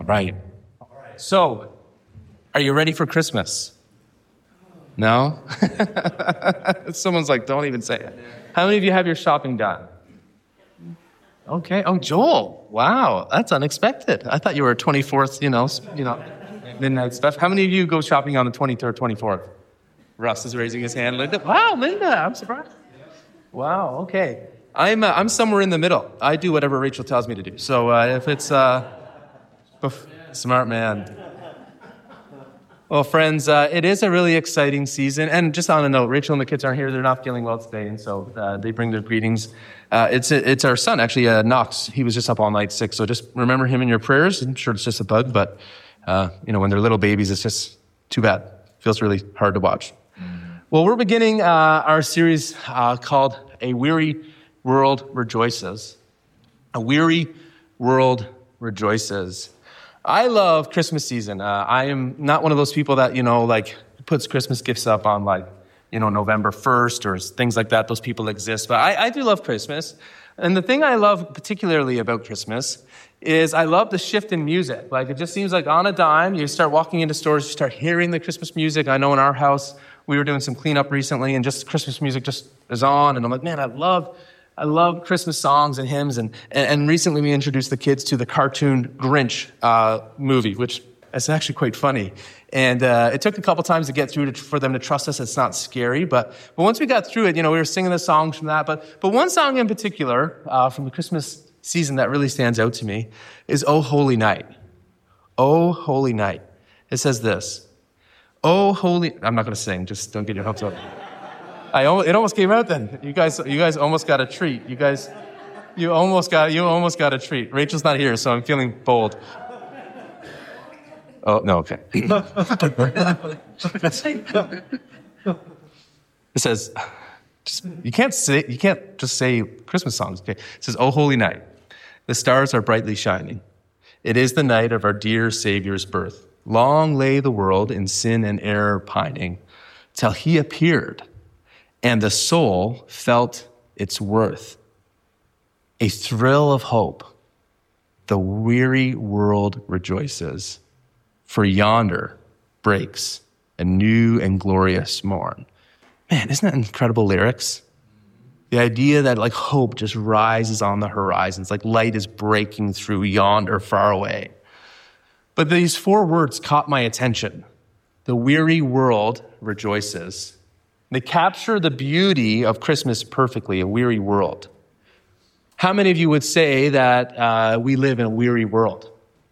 All right. So, are you ready for Christmas? No? Someone's like, don't even say it. How many of you have your shopping done? Okay. Oh, Joel. Wow. That's unexpected. I thought you were 24th, midnight stuff. How many of you go shopping on the 23rd, 24th? Russ is raising his hand. Linda. Wow, Linda. I'm surprised. Wow. Okay. I'm somewhere in the middle. I do whatever Rachel tells me to do. So if it's smart man. Well, friends, it is a really exciting season. And just on a note, Rachel and the kids aren't here. They're not feeling well today, and so they bring their greetings. It's our son, actually, Knox. He was just up all night sick, so just remember him in your prayers. I'm sure it's just a bug, but when they're little babies, it's just too bad. Feels really hard to watch. Well, we're beginning our series called A Weary World Rejoices. A Weary World Rejoices. I love Christmas season. I am not one of those people that, puts Christmas gifts up on November 1st or things like that. Those people exist. But I do love Christmas. And the thing I love particularly about Christmas is I love the shift in music. Like, it just seems like on a dime, you start walking into stores, you start hearing the Christmas music. I know in our house, we were doing some cleanup recently, and just Christmas music just is on. And I'm like, man, I love Christmas songs and hymns. And recently we introduced the kids to the cartoon Grinch movie, which is actually quite funny. And it took a couple times to get through for them to trust us. It's not scary. But once we got through it, we were singing the songs from that. But one song in particular from the Christmas season that really stands out to me is "Oh Holy Night." "Oh Holy Night." It says this. "Oh Holy..." I'm not going to sing. Just don't get your hopes up. It almost came out then. You guys almost got a treat. You almost got a treat. Rachel's not here, so I'm feeling bold. Oh, no, okay. It says, you can't just say Christmas songs, okay? It says, "Oh Holy Night, the stars are brightly shining. It is the night of our dear Savior's birth. Long lay the world in sin and error pining, till he appeared, and the soul felt its worth. A thrill of hope, the weary world rejoices, for yonder breaks a new and glorious morn." Man, isn't that incredible lyrics? The idea that hope just rises on the horizons, like light is breaking through yonder far away. But these 4 words caught my attention. The weary world rejoices. They capture the beauty of Christmas perfectly, a weary world. How many of you would say that we live in a weary world?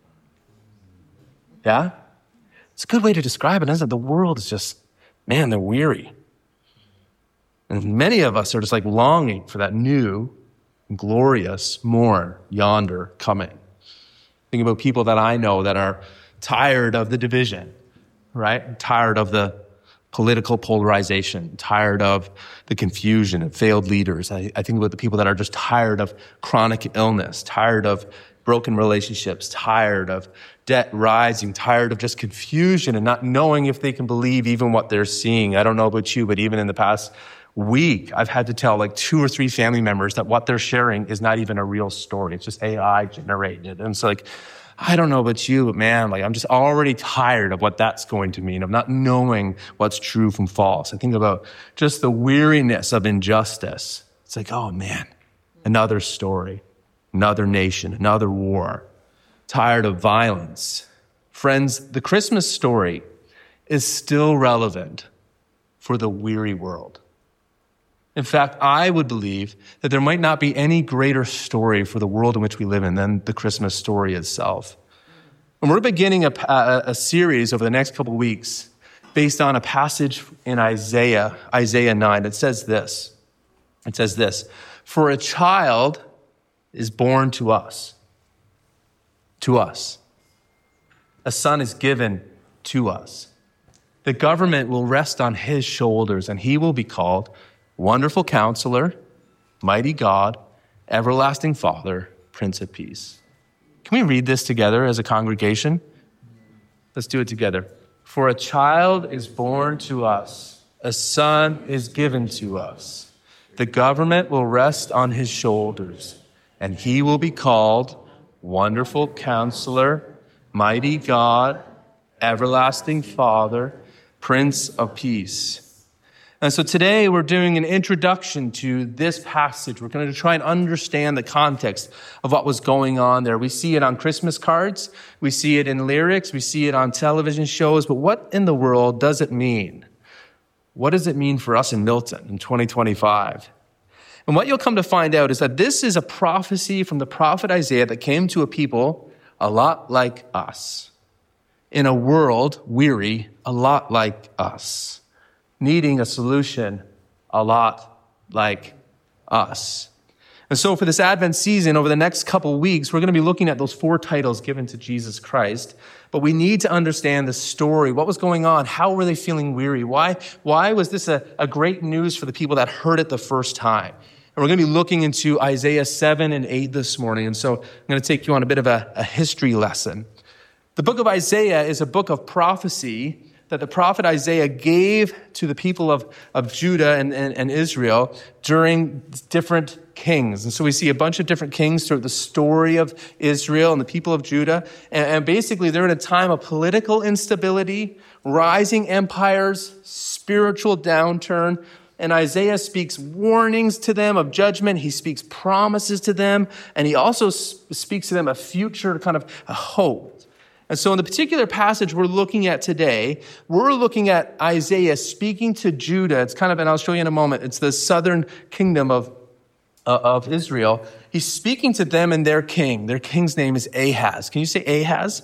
Yeah? It's a good way to describe it, isn't it? The world is just, man, they're weary. And many of us are just longing for that new, glorious morn yonder coming. Think about people that I know that are tired of the division, right? Tired of the political polarization, tired of the confusion and failed leaders. I think about the people that are just tired of chronic illness, tired of broken relationships, tired of debt rising, tired of just confusion and not knowing if they can believe even what they're seeing. I don't know about you, but even in the past week, I've had to tell 2 or 3 family members that what they're sharing is not even a real story. It's just AI generated. And it's I don't know about you, but man, I'm just already tired of what that's going to mean, of not knowing what's true from false. I think about just the weariness of injustice. It's oh man, another story, another nation, another war. Tired of violence. Friends, the Christmas story is still relevant for the weary world. In fact, I would believe that there might not be any greater story for the world in which we live in than the Christmas story itself. And we're beginning a series over the next couple of weeks based on a passage in Isaiah 9. It says this. "For a child is born to us. To us. A son is given to us. The government will rest on his shoulders, and he will be called Wonderful Counselor, Mighty God, Everlasting Father, Prince of Peace." Can we read this together as a congregation? Let's do it together. "For a child is born to us, a son is given to us. The government will rest on his shoulders, and he will be called Wonderful Counselor, mighty God, everlasting Father, Prince of Peace. And so today we're doing an introduction to this passage. We're going to try and understand the context of what was going on there. We see it on Christmas cards. We see it in lyrics. We see it on television shows. But what in the world does it mean? What does it mean for us in Milton in 2025? And what you'll come to find out is that this is a prophecy from the prophet Isaiah that came to a people a lot like us, in a world weary a lot like us, needing a solution a lot like us. And so for this Advent season, over the next couple weeks, we're going to be looking at those 4 titles given to Jesus Christ. But we need to understand the story. What was going on? How were they feeling weary? Why was this a great news for the people that heard it the first time? And we're going to be looking into Isaiah 7 and 8 this morning. And so I'm going to take you on a bit of a history lesson. The book of Isaiah is a book of prophecy that the prophet Isaiah gave to the people of Judah and Israel during different kings. And so we see a bunch of different kings throughout the story of Israel and the people of Judah. And basically they're in a time of political instability, rising empires, spiritual downturn. And Isaiah speaks warnings to them of judgment. He speaks promises to them. And he also speaks to them a future kind of a hope. And so in the particular passage we're looking at today, we're looking at Isaiah speaking to Judah. It's kind of, and I'll show you in a moment, it's the southern kingdom of Israel. He's speaking to them and their king. Their king's name is Ahaz. Can you say Ahaz?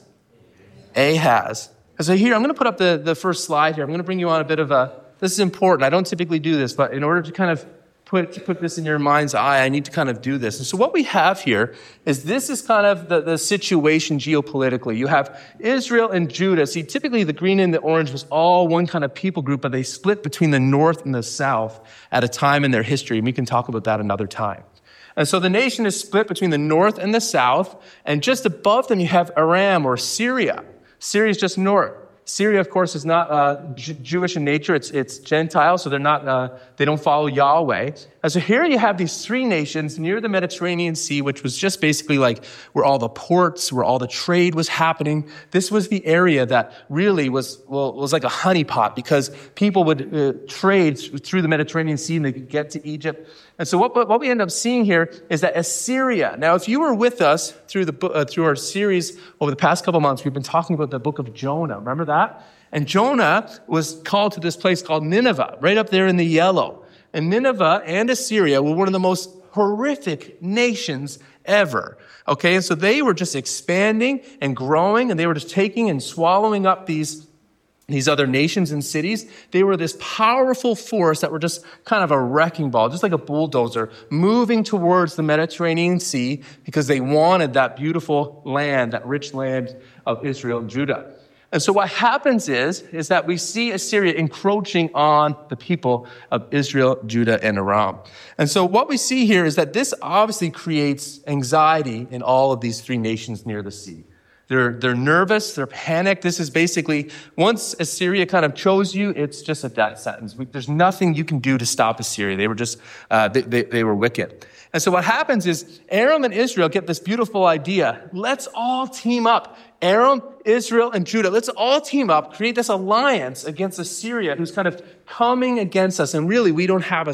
Ahaz. And so here, I'm going to put up the first slide here. I'm going to bring you on a bit of this is important. I don't typically do this, but in order to kind of put this in your mind's eye, I need to kind of do this. And so what we have here is this is kind of the situation geopolitically. You have Israel and Judah. See, typically the green and the orange was all one kind of people group, but they split between the north and the south at a time in their history. And we can talk about that another time. And so the nation is split between the north and the south. And just above them, you have Aram or Syria. Syria is just north. Syria, of course, is not Jewish in nature. It's Gentile, so they don't follow Yahweh. And so here you have these 3 nations near the Mediterranean Sea, which was just basically like where all the ports, where all the trade was happening. This was the area that really was like a honeypot because people would trade through the Mediterranean Sea and they could get to Egypt. And so what we end up seeing here is that Assyria. Now, if you were with us through our series over the past couple months, we've been talking about the book of Jonah. Remember that? And Jonah was called to this place called Nineveh, right up there in the yellow. And Nineveh and Assyria were one of the most horrific nations ever. Okay, and so they were just expanding and growing, and they were just taking and swallowing up these other nations and cities. They were this powerful force that were just kind of a wrecking ball, just like a bulldozer, moving towards the Mediterranean Sea because they wanted that beautiful land, that rich land of Israel and Judah. And so what happens is that we see Assyria encroaching on the people of Israel, Judah, and Aram. And so what we see here is that this obviously creates anxiety in all of these 3 nations near the sea. They're nervous, they're panicked. This is basically, once Assyria kind of chose you, it's just a death sentence. There's nothing you can do to stop Assyria. They were just, they were wicked. And so what happens is Aram and Israel get this beautiful idea. Let's all team up. Aram, Israel, and Judah. Let's all team up, create this alliance against Assyria, who's kind of coming against us. And really, we don't have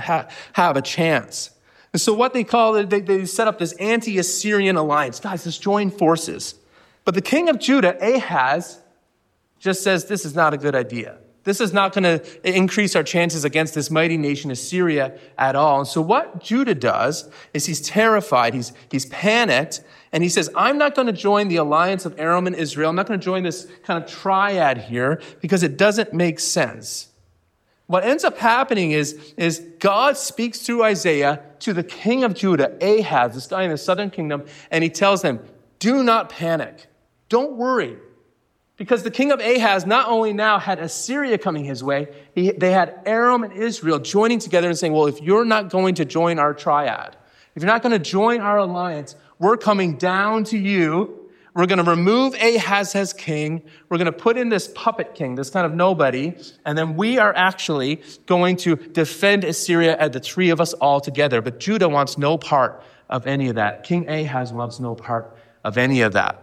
a chance. And so what they call it, they set up this anti-Assyrian alliance. Guys, let's join forces. But the king of Judah, Ahaz, just says this is not a good idea. This is not going to increase our chances against this mighty nation, Assyria, at all. And so what Judah does is he's terrified, he's panicked, and he says, I'm not going to join the alliance of Aram and Israel. I'm not going to join this kind of triad here because it doesn't make sense. What ends up happening is God speaks through Isaiah to the king of Judah, Ahaz, this guy in the southern kingdom, and he tells him, do not panic. Don't worry. Because the king of Ahaz not only now had Assyria coming his way, they had Aram and Israel joining together and saying, well, if you're not going to join our triad, if you're not going to join our alliance, we're coming down to you. We're going to remove Ahaz as king. We're going to put in this puppet king, this kind of nobody. And then we are actually going to defend Assyria at the 3 of us all together. But Judah wants no part of any of that. King Ahaz wants no part of any of that.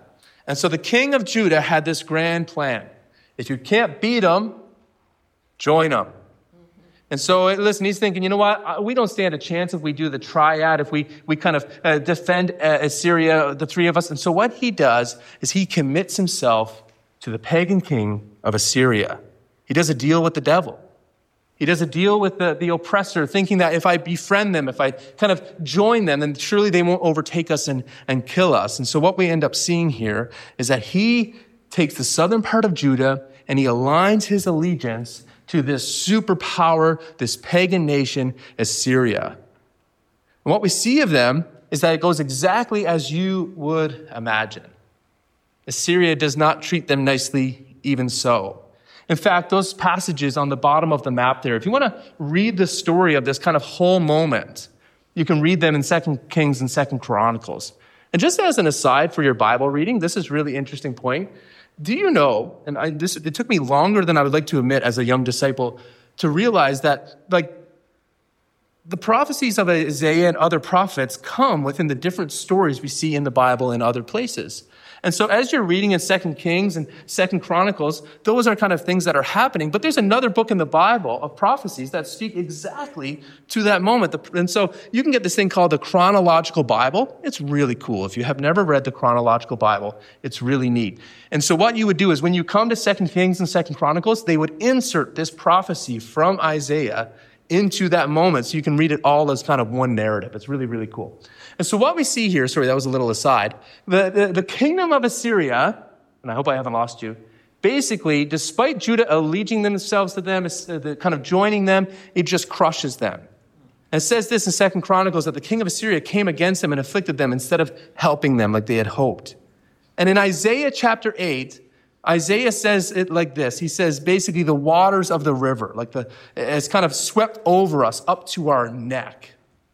And so the king of Judah had this grand plan. If you can't beat them, join them. And so, listen, he's thinking, you know what? We don't stand a chance if we do the triad, if we kind of defend Assyria, the three of us. And so what he does is he commits himself to the pagan king of Assyria. He does a deal with the devil. He does a deal with the oppressor, thinking that if I befriend them, if I kind of join them, then surely they won't overtake us and kill us. And so what we end up seeing here is that he takes the southern part of Judah and he aligns his allegiance to this superpower, this pagan nation, Assyria. And what we see of them is that it goes exactly as you would imagine. Assyria does not treat them nicely, even so. In fact, those passages on the bottom of the map there, if you want to read the story of this kind of whole moment, you can read them in 2 Kings and 2 Chronicles. And just as an aside for your Bible reading, this is a really interesting point. Do you know, and it took me longer than I would like to admit as a young disciple, to realize that the prophecies of Isaiah and other prophets come within the different stories we see in the Bible and other places. And so as you're reading in 2 Kings and 2 Chronicles, those are kind of things that are happening. But there's another book in the Bible of prophecies that speak exactly to that moment. And so you can get this thing called the Chronological Bible. It's really cool. If you have never read the Chronological Bible, it's really neat. And so what you would do is when you come to 2 Kings and 2 Chronicles, they would insert this prophecy from Isaiah into that moment so you can read it all as kind of one narrative. It's really, really cool. And so what we see here, sorry, that was a little aside, the kingdom of Assyria, and I hope I haven't lost you, basically, despite Judah alleging themselves to them, kind of joining them, it just crushes them. And it says this in 2 Chronicles, that the king of Assyria came against them and afflicted them instead of helping them like they had hoped. And in Isaiah chapter 8, Isaiah says it like this. He says, basically, the waters of the river, it's kind of swept over us up to our neck.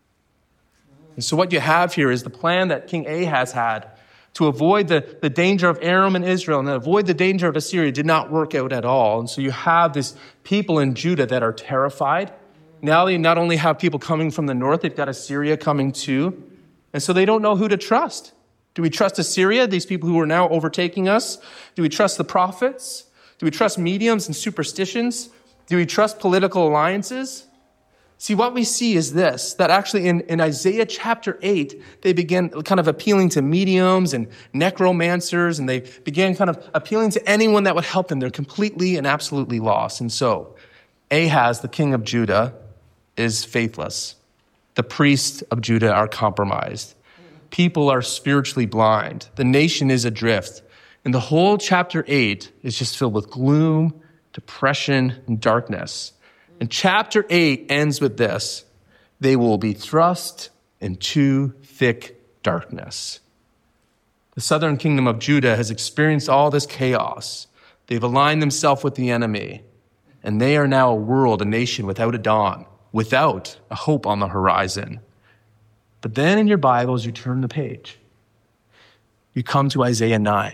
And so what you have here is the plan that King Ahaz had to avoid the danger of Aram and Israel and avoid the danger of Assyria did not work out at all. And so you have this people in Judah that are terrified. Now they not only have people coming from the north, they've got Assyria coming too. And so they don't know who to trust. Do we trust Assyria, these people who are now overtaking us? Do we trust the prophets? Do we trust mediums and superstitions? Do we trust political alliances? See, what we see is this, that actually in Isaiah chapter 8, they begin kind of appealing to mediums and necromancers, and they began kind of appealing to anyone that would help them. They're completely and absolutely lost. And so Ahaz, the king of Judah, is faithless. The priests of Judah are compromised. People are spiritually blind. The nation is adrift. And the whole chapter 8 is just filled with gloom, depression, and darkness. And chapter 8 ends with this: they will be thrust into thick darkness. The southern kingdom of Judah has experienced all this chaos. They've aligned themselves with the enemy. And they are now a nation without a dawn, without a hope on the horizon. But then in your Bibles, you turn the page. You come to Isaiah 9.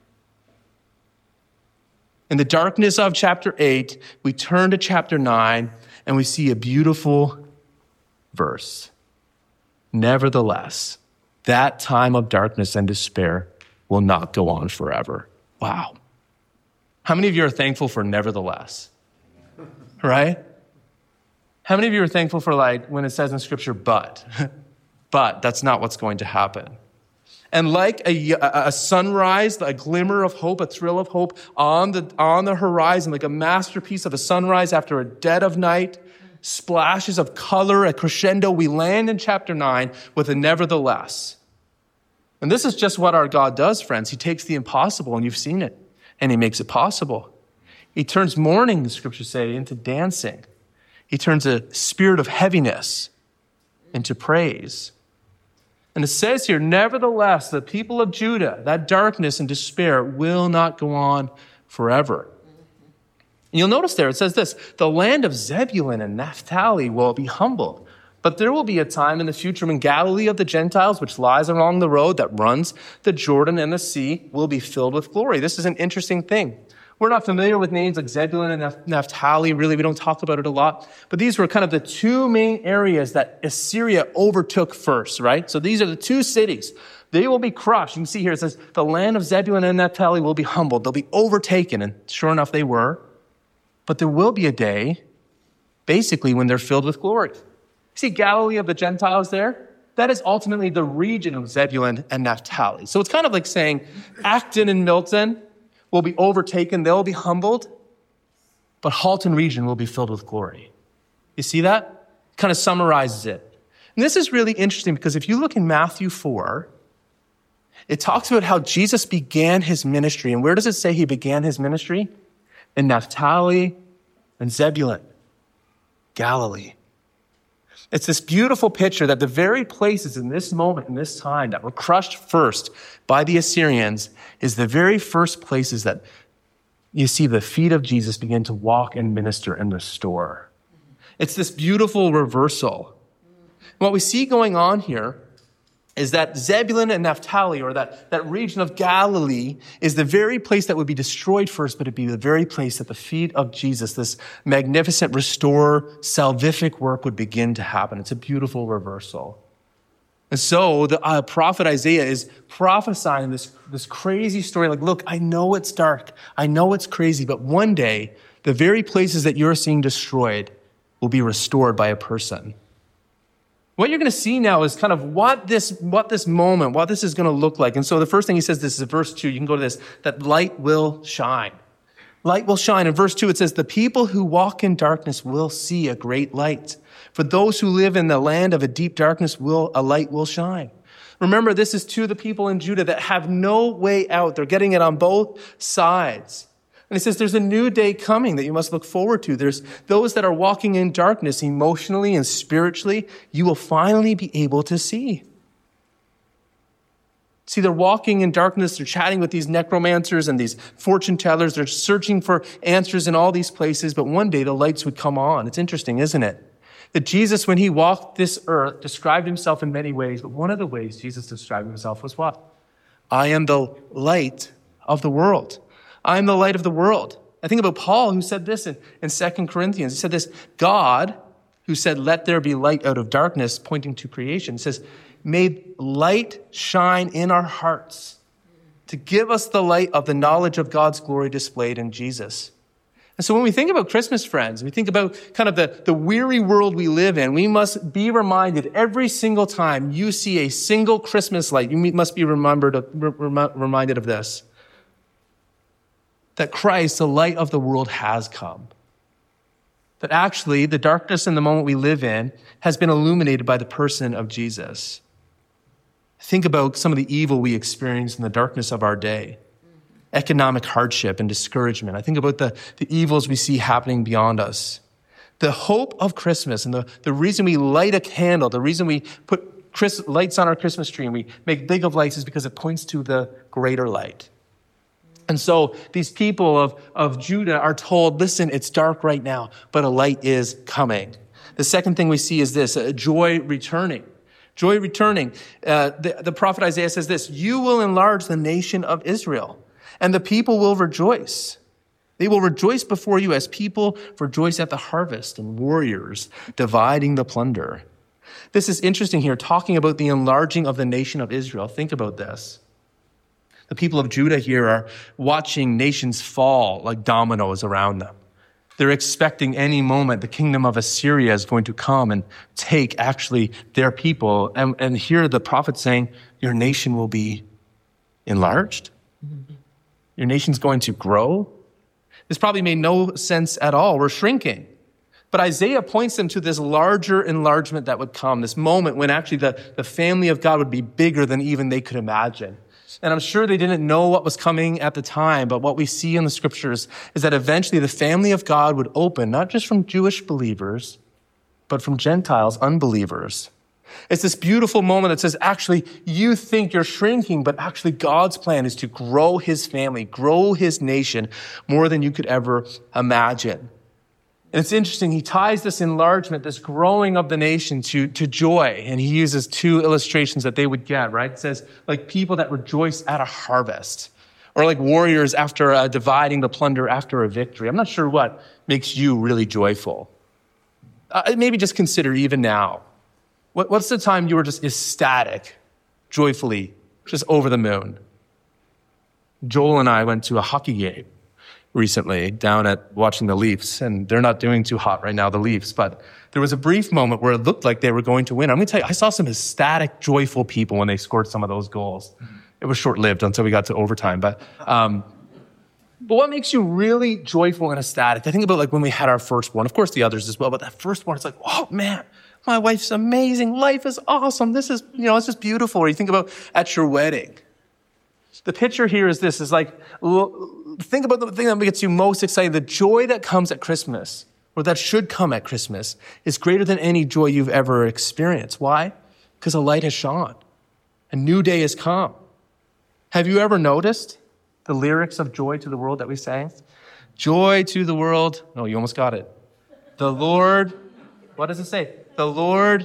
In the darkness of chapter 8, we turn to chapter 9, and we see a beautiful verse. Nevertheless, that time of darkness and despair will not go on forever. Wow. How many of you are thankful for nevertheless? Right? How many of you are thankful for when it says in Scripture, but? But that's not what's going to happen. And like a sunrise, a glimmer of hope, a thrill of hope on the horizon, like a masterpiece of a sunrise after a dead of night, splashes of color, a crescendo, we land in chapter 9 with a nevertheless. And this is just what our God does, friends. He takes the impossible, and you've seen it, and he makes it possible. He turns mourning, the scriptures say, into dancing. He turns a spirit of heaviness into praise. And it says here, nevertheless, the people of Judah, that darkness and despair will not go on forever. And you'll notice there, it says this: the land of Zebulun and Naphtali will be humbled. But there will be a time in the future when Galilee of the Gentiles, which lies along the road that runs the Jordan and the sea, will be filled with glory. This is an interesting thing. We're not familiar with names like Zebulun and Naphtali. Really, we don't talk about it a lot. But these were kind of the two main areas that Assyria overtook first, right? So these are the two cities. They will be crushed. You can see here, it says, the land of Zebulun and Naphtali will be humbled. They'll be overtaken. And sure enough, they were. But there will be a day, basically, when they're filled with glory. See Galilee of the Gentiles there? That is ultimately the region of Zebulun and Naphtali. So it's kind of like saying Acton and Milton will be overtaken. They'll be humbled. But Halton region will be filled with glory. You see that? Kind of summarizes it. And this is really interesting because if you look in Matthew 4, it talks about how Jesus began his ministry. And where does it say he began his ministry? In Naphtali and Zebulun, Galilee. It's this beautiful picture that the very places in this moment, in this time, that were crushed first by the Assyrians is the very first places that you see the feet of Jesus begin to walk and minister and restore. It's this beautiful reversal. What we see going on here is that Zebulun and Naphtali, or that region of Galilee, is the very place that would be destroyed first, but it'd be the very place that the feet of Jesus, this magnificent restore, salvific work would begin to happen. It's a beautiful reversal. And so the prophet Isaiah is prophesying this crazy story. Like, look, I know it's dark. I know it's crazy, but one day, the very places that you're seeing destroyed will be restored by a person. What you're going to see now is kind of what this is going to look like. And so the first thing he says, this is verse 2, you can go to this, that light will shine. Light will shine. In verse 2, it says, the people who walk in darkness will see a great light. For those who live in the land of a deep darkness, a light will shine. Remember, this is to the people in Judah that have no way out. They're getting it on both sides. And it says there's a new day coming that you must look forward to. There's those that are walking in darkness emotionally and spiritually. You will finally be able to see. See, they're walking in darkness. They're chatting with these necromancers and these fortune tellers. They're searching for answers in all these places. But one day the lights would come on. It's interesting, isn't it? That Jesus, when he walked this earth, described himself in many ways. But one of the ways Jesus described himself was what? I am the light of the world. I am the light of the world. I think about Paul, who said this in 2 Corinthians. He said this, God, who said, let there be light out of darkness, pointing to creation, says, may light shine in our hearts to give us the light of the knowledge of God's glory displayed in Jesus. And so when we think about Christmas, friends, we think about kind of the weary world we live in, we must be reminded every single time you see a single Christmas light, you must be reminded of this. That Christ, the light of the world, has come. That actually the darkness in the moment we live in has been illuminated by the person of Jesus. Think about some of the evil we experience in the darkness of our day. Economic hardship and discouragement. I think about the evils we see happening beyond us. The hope of Christmas and the reason we light a candle, the reason we put lights on our Christmas tree and we make big of lights is because it points to the greater light. And so these people of Judah are told, listen, it's dark right now, but a light is coming. The second thing we see is this, joy returning. Joy returning. The prophet Isaiah says this, you will enlarge the nation of Israel, and the people will rejoice. They will rejoice before you as people rejoice at the harvest and warriors dividing the plunder. This is interesting here, talking about the enlarging of the nation of Israel. Think about this. The people of Judah here are watching nations fall like dominoes around them. They're expecting any moment the kingdom of Assyria is going to come and take actually their people. And here the prophet saying, your nation will be enlarged. Your nation's going to grow. This probably made no sense at all. We're shrinking. But Isaiah points them to this larger enlargement that would come, this moment when actually the family of God would be bigger than even they could imagine. And I'm sure they didn't know what was coming at the time, but what we see in the scriptures is that eventually the family of God would open, not just from Jewish believers, but from Gentiles, unbelievers. It's this beautiful moment that says, actually, you think you're shrinking, but actually God's plan is to grow his family, grow his nation more than you could ever imagine. And it's interesting, he ties this enlargement, this growing of the nation to joy. And he uses two illustrations that they would get, right? It says, like people that rejoice at a harvest, or like warriors after dividing the plunder after a victory. I'm not sure what makes you really joyful. Maybe just consider even now. What's the time you were just ecstatic, joyfully just over the moon. Joel and I went to a hockey game recently down at watching the Leafs, and they're not doing too hot right now, the Leafs, but there was a brief moment where it looked like they were going to win. I'm going to tell you, I saw some ecstatic, joyful people when they scored some of those goals. It was short-lived until we got to overtime, but what makes you really joyful and ecstatic? I think about like when we had our firstborn, of course the others as well, but that firstborn, it's like, oh man, my wife's amazing. Life is awesome. This is, it's just beautiful. Or you think about at your wedding. The picture here is this, is like, think about the thing that gets you most excited. The joy that comes at Christmas, or that should come at Christmas, is greater than any joy you've ever experienced. Why? Because a light has shone. A new day has come. Have you ever noticed the lyrics of Joy to the World that we sang? Joy to the world. No, you almost got it. The Lord, what does it say? The Lord.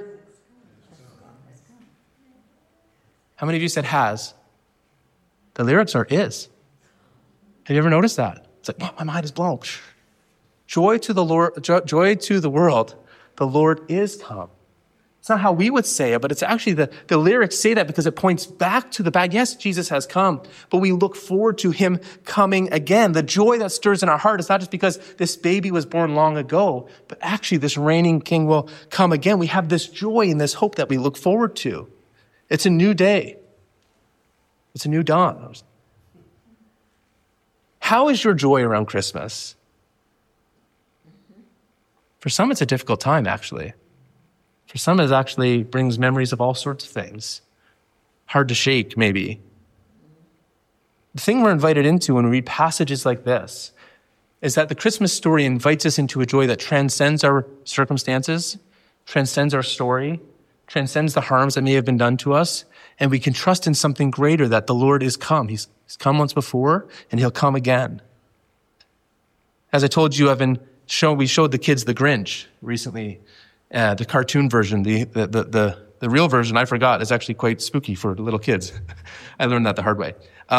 How many of you said has? The lyrics are is. Have you ever noticed that? It's like, oh, my mind is blown. Joy to the Lord, joy to the world. The Lord is come. It's not how we would say it, but it's actually the lyrics say that because it points back to the back. Yes, Jesus has come, but we look forward to him coming again. The joy that stirs in our heart is not just because this baby was born long ago, but actually this reigning king will come again. We have this joy and this hope that we look forward to. It's a new day. It's a new dawn. How is your joy around Christmas? For some, it's a difficult time, actually. For some, it actually brings memories of all sorts of things. Hard to shake, maybe. The thing we're invited into when we read passages like this is that the Christmas story invites us into a joy that transcends our circumstances, transcends our story, transcends the harms that may have been done to us, and we can trust in something greater, that the Lord is come. He's come once before, and he'll come again. As I told you, we showed the kids The Grinch recently. The cartoon version, the real version, I forgot, is actually quite spooky for little kids. I learned that the hard way.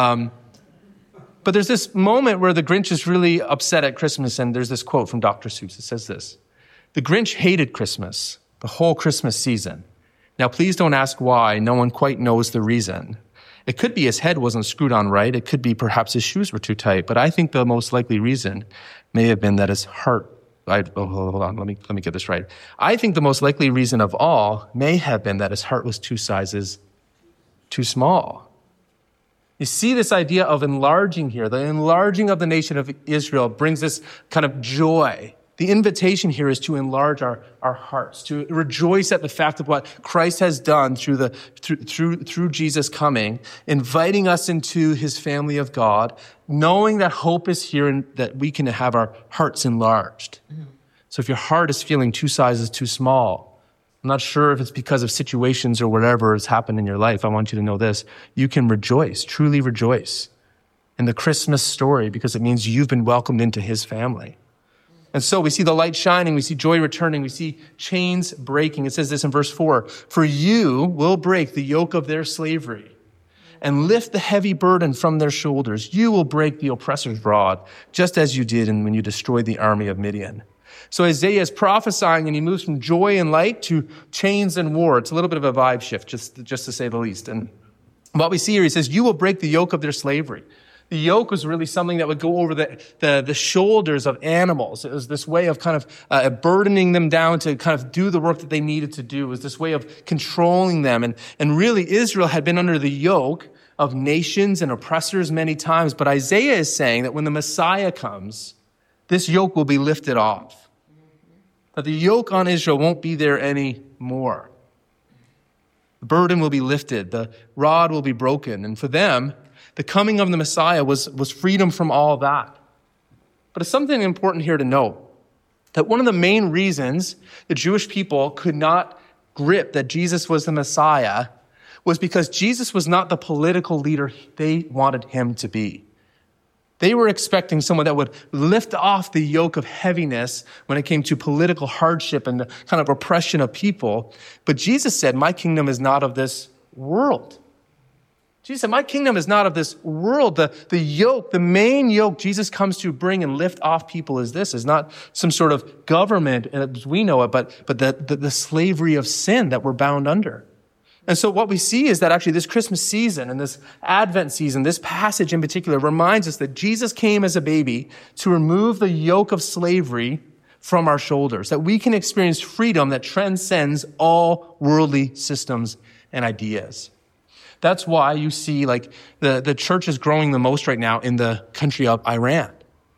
But there's this moment where the Grinch is really upset at Christmas, and there's this quote from Dr. Seuss. It says this: "The Grinch hated Christmas, the whole Christmas season. Now, please don't ask why. No one quite knows the reason. It could be his head wasn't screwed on right. It could be perhaps his shoes were too tight. But I think the most likely reason may have been that his heart..." Hold on, let me get this right. I think the most likely reason of all may have been that his heart was 2 sizes too small. You see this idea of enlarging here. The enlarging of the nation of Israel brings this kind of joy. The invitation here is to enlarge our hearts, to rejoice at the fact of what Christ has done through Jesus coming, inviting us into his family of God, knowing that hope is here and that we can have our hearts enlarged. So if your heart is feeling 2 sizes too small, I'm not sure if it's because of situations or whatever has happened in your life, I want you to know this: you can rejoice, truly rejoice in the Christmas story, because it means you've been welcomed into his family. And so we see the light shining, we see joy returning, we see chains breaking. It says this in verse 4, "For you will break the yoke of their slavery and lift the heavy burden from their shoulders. You will break the oppressor's rod, just as you did when you destroyed the army of Midian." So Isaiah is prophesying, and he moves from joy and light to chains and war. It's a little bit of a vibe shift, just to say the least. And what we see here, he says, you will break the yoke of their slavery. The yoke was really something that would go over the shoulders of animals. It was this way of kind of burdening them down to kind of do the work that they needed to do. It was this way of controlling them. And really, Israel had been under the yoke of nations and oppressors many times. But Isaiah is saying that when the Messiah comes, this yoke will be lifted off. That the yoke on Israel won't be there anymore. The burden will be lifted. The rod will be broken. And for them, the coming of the Messiah was freedom from all that. But it's something important here to note, that one of the main reasons the Jewish people could not grip that Jesus was the Messiah was because Jesus was not the political leader they wanted him to be. They were expecting someone that would lift off the yoke of heaviness when it came to political hardship and the kind of oppression of people. But Jesus said, my kingdom is not of this world. Jesus said, my kingdom is not of this world. The yoke, the main yoke Jesus comes to bring and lift off people is not some sort of government as we know it, but the slavery of sin that we're bound under. And so what we see is that actually this Christmas season and this Advent season, this passage in particular reminds us that Jesus came as a baby to remove the yoke of slavery from our shoulders, that we can experience freedom that transcends all worldly systems and ideas. That's why you see like the church is growing the most right now in the country of Iran.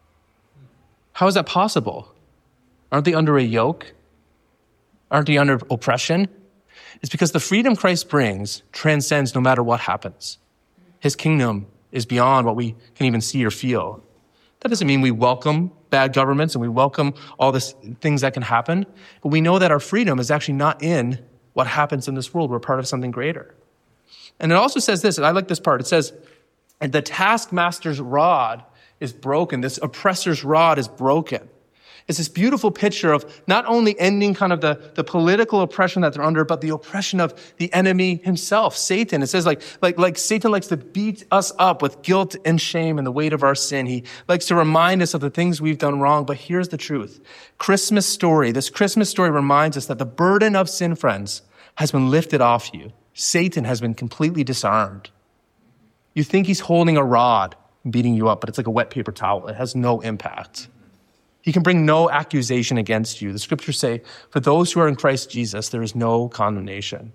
How is that possible? Aren't they under a yoke? Aren't they under oppression? It's because the freedom Christ brings transcends no matter what happens. His kingdom is beyond what we can even see or feel. That doesn't mean we welcome bad governments and we welcome all these things that can happen, but we know that our freedom is actually not in what happens in this world. We're part of something greater. And it also says this, and I like this part. It says, the taskmaster's rod is broken. This oppressor's rod is broken. It's this beautiful picture of not only ending kind of the political oppression that they're under, but the oppression of the enemy himself, Satan. It says like Satan likes to beat us up with guilt and shame and the weight of our sin. He likes to remind us of the things we've done wrong. But here's the truth. This Christmas story reminds us that the burden of sin, friends, has been lifted off you. Satan has been completely disarmed. You think he's holding a rod beating you up, but it's like a wet paper towel. It has no impact. He can bring no accusation against you. The scriptures say, for those who are in Christ Jesus, there is no condemnation.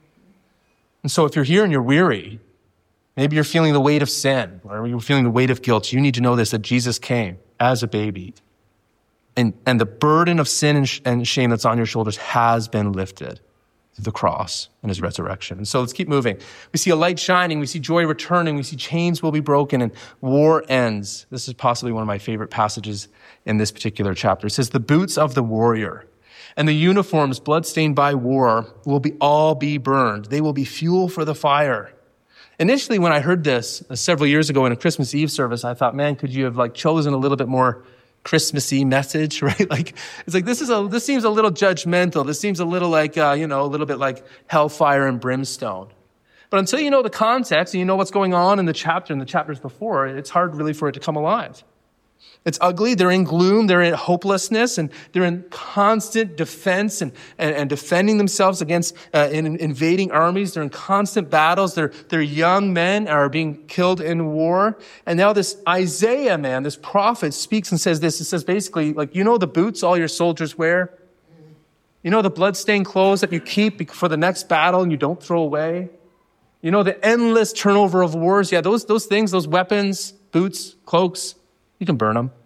And so if you're here and you're weary, maybe you're feeling the weight of sin, or you're feeling the weight of guilt, you need to know this, that Jesus came as a baby. And the burden of sin and shame that's on your shoulders has been lifted through the cross and his resurrection. And so let's keep moving. We see a light shining. We see joy returning. We see chains will be broken and war ends. This is possibly one of my favorite passages in this particular chapter. It says, the boots of the warrior and the uniforms bloodstained by war will all be burned. They will be fuel for the fire. Initially, when I heard this several years ago in a Christmas Eve service, I thought, man, could you have chosen a little bit more Christmassy message, right? It's like, this seems a little judgmental. This seems a little like, a little bit like hellfire and brimstone. But until you know the context and you know what's going on in the chapter and the chapters before, it's hard really for it to come alive. It's ugly. They're in gloom. They're in hopelessness, and they're in constant defense and defending themselves against invading armies. They're in constant battles. Their young men are being killed in war. And now this Isaiah man, this prophet, speaks and says this. It says basically, the boots all your soldiers wear? You know the bloodstained clothes that you keep for the next battle and you don't throw away? You know the endless turnover of wars? Yeah, those things, those weapons, boots, cloaks, you can burn them.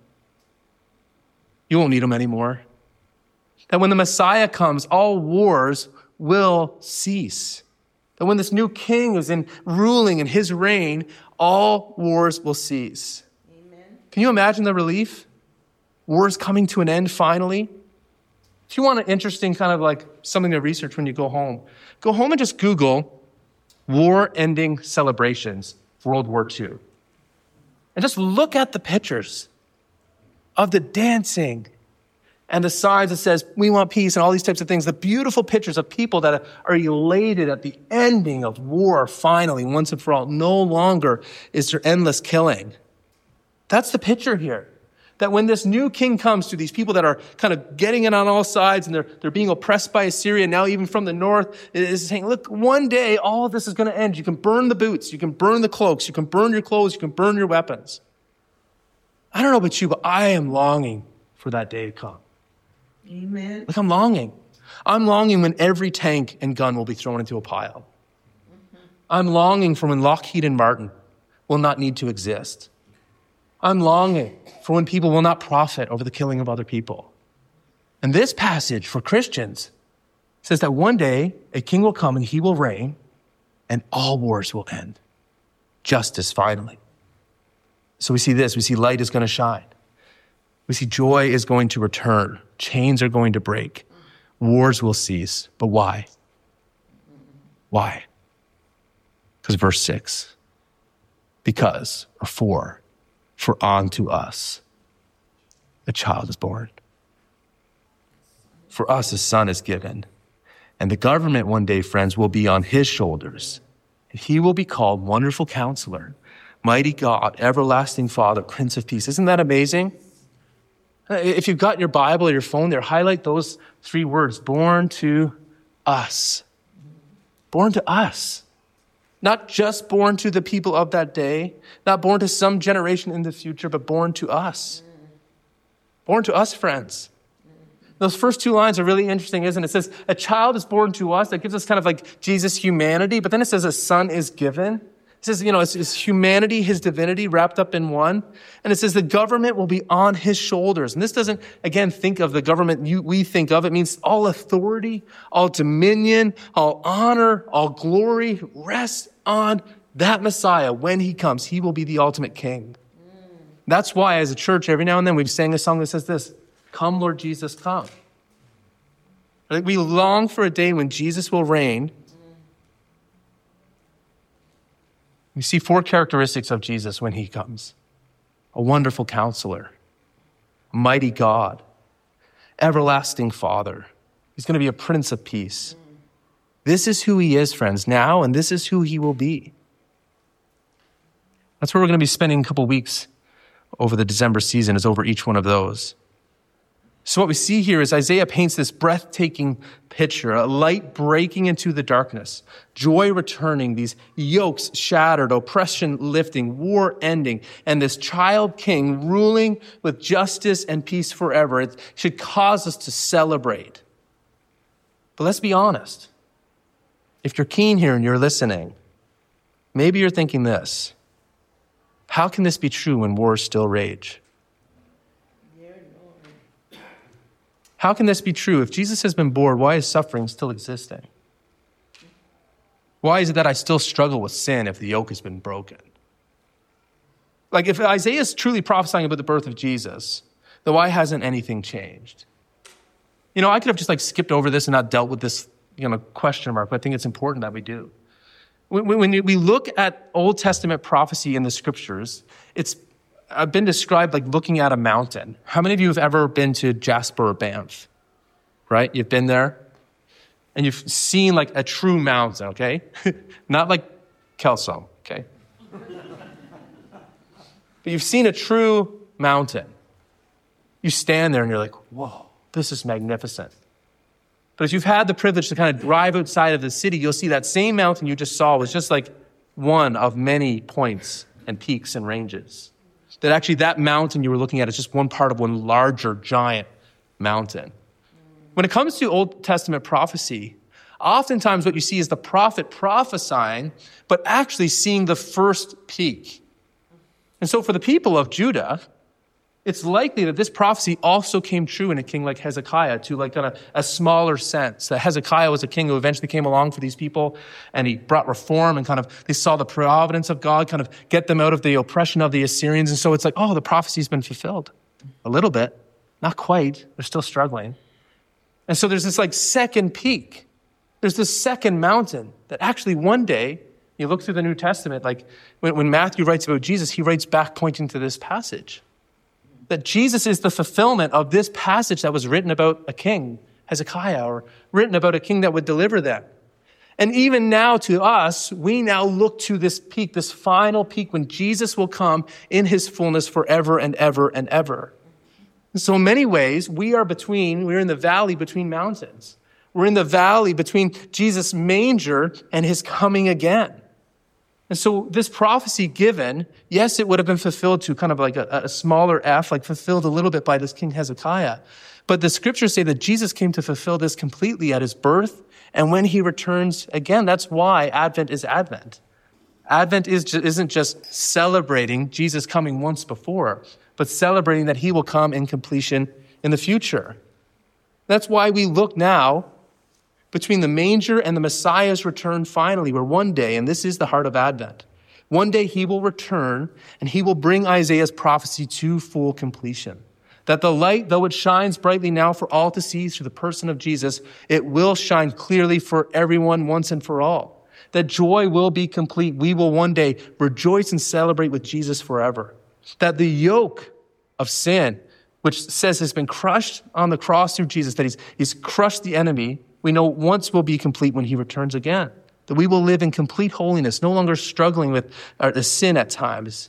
You won't need them anymore. That when the Messiah comes, all wars will cease. That when this new king is ruling in his reign, all wars will cease. Amen. Can you imagine the relief? Wars coming to an end finally. If you want an interesting kind of something to research when you go home and just Google war-ending celebrations, World War II. And just look at the pictures of the dancing and the signs that says, we want peace and all these types of things. The beautiful pictures of people that are elated at the ending of war finally, once and for all. No longer is there endless killing. That's the picture here. That when this new king comes to these people that are kind of getting it on all sides and they're being oppressed by Assyria, now even from the north, is saying, look, one day all of this is going to end. You can burn the boots, you can burn the cloaks, you can burn your clothes, you can burn your weapons. I don't know about you, but I am longing for that day to come. Amen. I'm longing. I'm longing when every tank and gun will be thrown into a pile. Mm-hmm. I'm longing for when Lockheed and Martin will not need to exist. I'm longing for when people will not profit over the killing of other people. And this passage for Christians says that one day a king will come and he will reign and all wars will end. Justice finally. So we see this. We see light is going to shine. We see joy is going to return. Chains are going to break. Wars will cease. But why? Why? Because verse 6. Because, or for unto us a child is born. For us a son is given. And the government one day, friends, will be on his shoulders. And he will be called Wonderful Counselor, Mighty God, Everlasting Father, Prince of Peace. Isn't that amazing? If you've got your Bible or your phone there, highlight those 3 words, born to us. born to us. Not just born to the people of that day, not born to some generation in the future, but born to us. Born to us, friends. Those first two lines are really interesting, isn't it? It says, a child is born to us. That gives us kind of like Jesus' humanity, but then it says a son is given. It says, it's humanity, his divinity wrapped up in one. And it says the government will be on his shoulders. And this doesn't, again, think of the government we think of. It means all authority, all dominion, all honor, all glory rests on that Messiah. When he comes, he will be the ultimate king. That's why as a church, every now and then we've sang a song that says this, come, Lord Jesus, come. We long for a day when Jesus will reign. We see four characteristics of Jesus when he comes. A wonderful counselor, a mighty God, everlasting Father. He's going to be a Prince of Peace. This is who he is, friends, now, and this is who he will be. That's where we're going to be spending a couple weeks over the December season, is over each one of those. So what we see here is Isaiah paints this breathtaking picture, a light breaking into the darkness, joy returning, these yokes shattered, oppression lifting, war ending, and this child king ruling with justice and peace forever. It should cause us to celebrate. But let's be honest. If you're keen here and you're listening, maybe you're thinking this, how can this be true when wars still rage? How can this be true? If Jesus has been born, why is suffering still existing? Why is it that I still struggle with sin if the yoke has been broken? Like if Isaiah is truly prophesying about the birth of Jesus, then why hasn't anything changed? I could have just skipped over this and not dealt with this, question mark, but I think it's important that we do. When we look at Old Testament prophecy in the scriptures, it's been described like looking at a mountain. How many of you have ever been to Jasper or Banff? Right? You've been there and you've seen like a true mountain, okay? Not like Kelso, okay? But you've seen a true mountain. You stand there and you're like, whoa, this is magnificent. But if you've had the privilege to kind of drive outside of the city, you'll see that same mountain you just saw was just like one of many points and peaks and ranges. That actually that mountain you were looking at is just one part of one larger, giant mountain. When it comes to Old Testament prophecy, oftentimes what you see is the prophet prophesying, but actually seeing the first peak. And so for the people of Judah, it's likely that this prophecy also came true in a king like Hezekiah to like a smaller sense. That Hezekiah was a king who eventually came along for these people and he brought reform and they saw the providence of God kind of get them out of the oppression of the Assyrians. And so it's like, the prophecy's been fulfilled. A little bit, not quite. They're still struggling. And so there's this second peak. There's this second mountain that actually one day, you look through the New Testament, when Matthew writes about Jesus, he writes back pointing to this passage. That Jesus is the fulfillment of this passage that was written about a king, Hezekiah, or written about a king that would deliver them. And even now to us, we now look to this peak, this final peak when Jesus will come in his fullness forever and ever and ever. And so in many ways, we're in the valley between mountains. We're in the valley between Jesus' manger and his coming again. And so this prophecy given, yes, it would have been fulfilled to kind of like a smaller f, fulfilled a little bit by this King Hezekiah. But the scriptures say that Jesus came to fulfill this completely at his birth and when he returns again. That's why Advent is Advent. Advent isn't just celebrating Jesus coming once before, but celebrating that he will come in completion in the future. That's why we look now between the manger and the Messiah's return finally, where one day, and this is the heart of Advent, one day he will return and he will bring Isaiah's prophecy to full completion. That the light, though it shines brightly now for all to see through the person of Jesus, it will shine clearly for everyone once and for all. That joy will be complete. We will one day rejoice and celebrate with Jesus forever. That the yoke of sin, which says has been crushed on the cross through Jesus, that he's crushed the enemy, we know once will be complete when he returns again. That we will live in complete holiness, no longer struggling with the sin at times.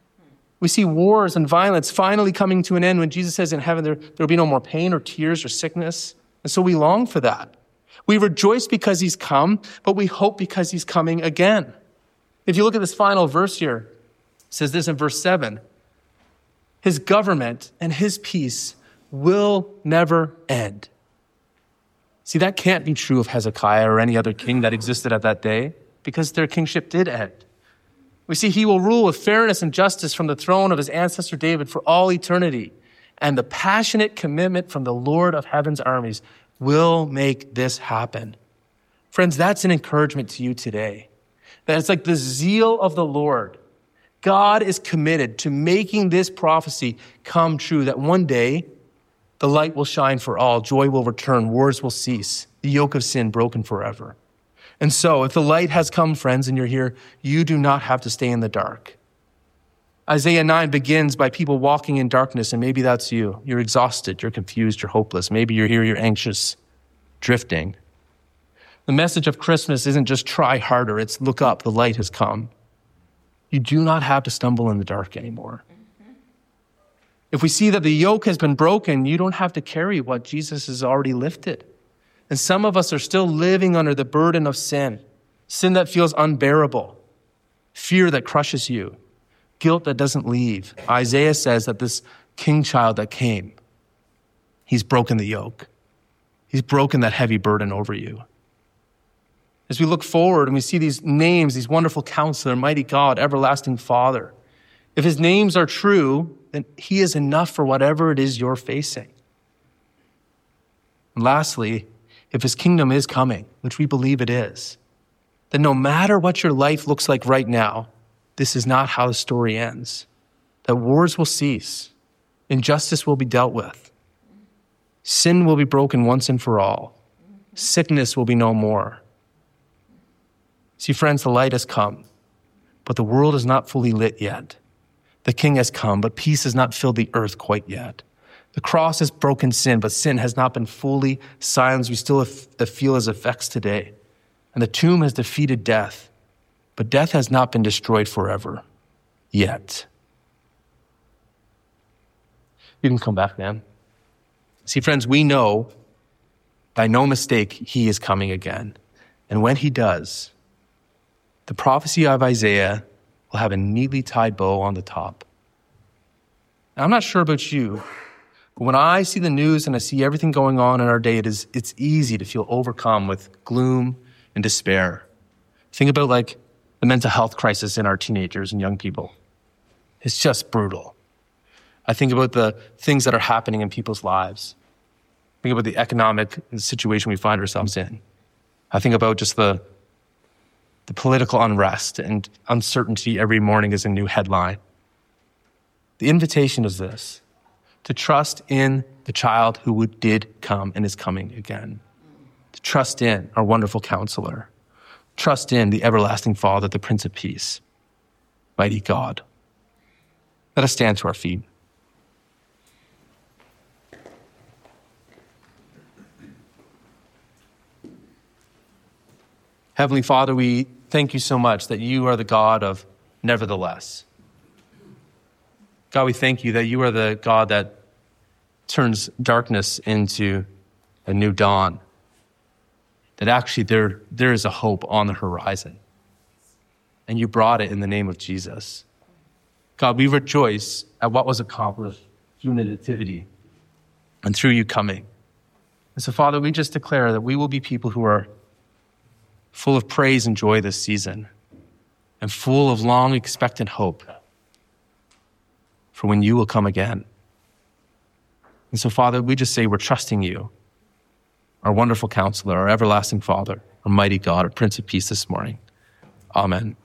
We see wars and violence finally coming to an end when Jesus says in heaven there will be no more pain or tears or sickness. And so we long for that. We rejoice because he's come, but we hope because he's coming again. If you look at this final verse here, it says this in verse 7. His government and his peace will never end. See, that can't be true of Hezekiah or any other king that existed at that day, because their kingship did end. We see he will rule with fairness and justice from the throne of his ancestor David for all eternity. And the passionate commitment from the Lord of heaven's armies will make this happen. Friends, that's an encouragement to you today. That it's like the zeal of the Lord. God is committed to making this prophecy come true, that one day the light will shine for all, joy will return, wars will cease, the yoke of sin broken forever. And so, if the light has come, friends, and you're here, you do not have to stay in the dark. Isaiah 9 begins by people walking in darkness, and maybe that's you. You're exhausted, you're confused, you're hopeless. Maybe you're here, you're anxious, drifting. The message of Christmas isn't just try harder, it's look up, the light has come. You do not have to stumble in the dark anymore. If we see that the yoke has been broken, you don't have to carry what Jesus has already lifted. And some of us are still living under the burden of sin that feels unbearable, fear that crushes you, guilt that doesn't leave. Isaiah says that this king child that came, he's broken the yoke. He's broken that heavy burden over you. As we look forward and we see these names, these wonderful Counselor, Mighty God, Everlasting Father, if his names are true, then he is enough for whatever it is you're facing. And lastly, if his kingdom is coming, which we believe it is, then no matter what your life looks like right now, this is not how the story ends. That wars will cease, injustice will be dealt with, sin will be broken once and for all, sickness will be no more. See, friends, the light has come, but the world is not fully lit yet. The King has come, but peace has not filled the earth quite yet. The cross has broken sin, but sin has not been fully silenced. We still feel his effects today. And the tomb has defeated death, but death has not been destroyed forever yet. You can come back, man. See, friends, we know by no mistake he is coming again. And when he does, the prophecy of Isaiah will have a neatly tied bow on the top. Now, I'm not sure about you, but when I see the news and I see everything going on in our day, it's easy to feel overcome with gloom and despair. Think about like the mental health crisis in our teenagers and young people. It's just brutal. I think about the things that are happening in people's lives. Think about the economic situation we find ourselves in. I think about just the political unrest and uncertainty every morning is a new headline. The invitation is this: to trust in the child who did come and is coming again. To trust in our wonderful Counselor. Trust in the everlasting Father, the Prince of Peace, mighty God. Let us stand to our feet. Heavenly Father, we thank you so much that you are the God of nevertheless. God, we thank you that you are the God that turns darkness into a new dawn. That actually there is a hope on the horizon. And you brought it in the name of Jesus. God, we rejoice at what was accomplished through the nativity and through you coming. And so, Father, we just declare that we will be people who are full of praise and joy this season and full of long expectant hope for when you will come again. And so, Father, we just say we're trusting you, our wonderful Counselor, our everlasting Father, our mighty God, our Prince of Peace this morning. Amen.